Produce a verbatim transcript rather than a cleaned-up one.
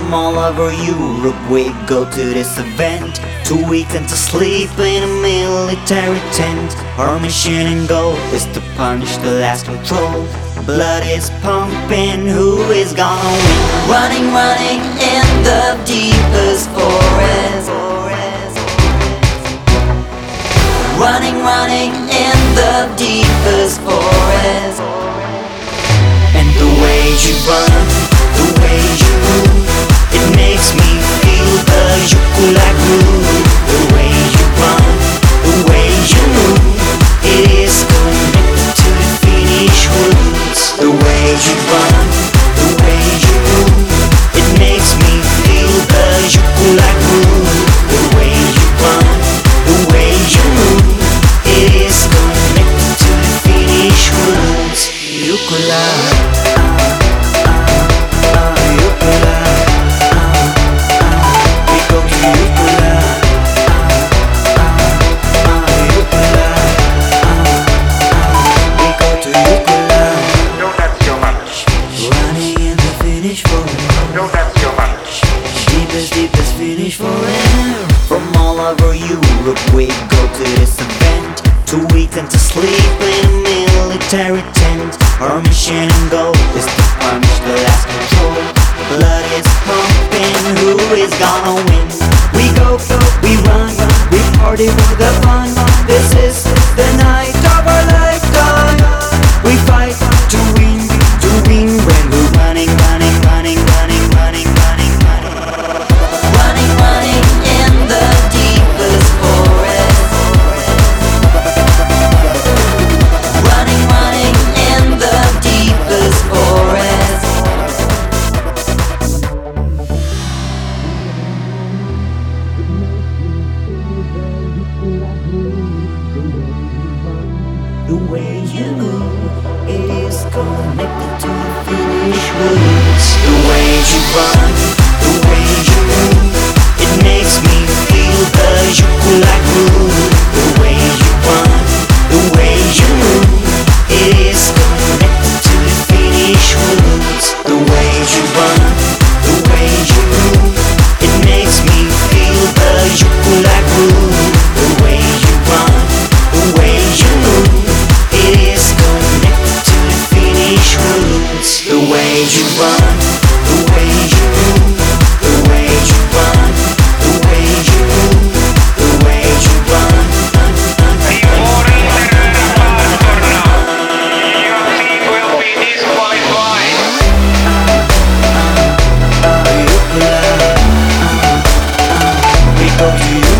From all over Europe we go to this event, to eat and to sleep in a military tent. Our mission and goal is to punish the last control. Blood is pumping, who is gonna win? Running, running in the deepest forest. Running, running in the deepest forest. And the way you run, the way you move, it makes me feel the Jukola groove. The way you run, the way you move, it is connected to the Finnish roots. The way you run, the way you move, it makes me feel the Jukola groove. The way you run, the way you move, it is connected to the Finnish roots. Jukola. No, that's your match. Deepest, deepest Finnish forever. From all over Europe we go to this event, to eat and to sleep in a military tent. Our mission and goal is to punish the last control. Blood is pumping, who is gonna win? We go, go, we run, we party for the fun. This is the night of our lifetime. We fight to win, to win when we're running, running, running, running, running, running, running. Running, running in the deepest forest. Running, running in the deepest forest. The way you move, it is connected to the Finnish roots. The way you run, the way you move, it makes me feel the Jukola groove. The way you run, the way you move, it is connected to the Finnish roots. The way you run, the way you move, it makes me feel the Jukola groove. The way you run, the way you move, it is connected to the Finnish roots. The way you run, the way you move, the way you run, the way you move, the way you run. Will be disqualified. We go to you.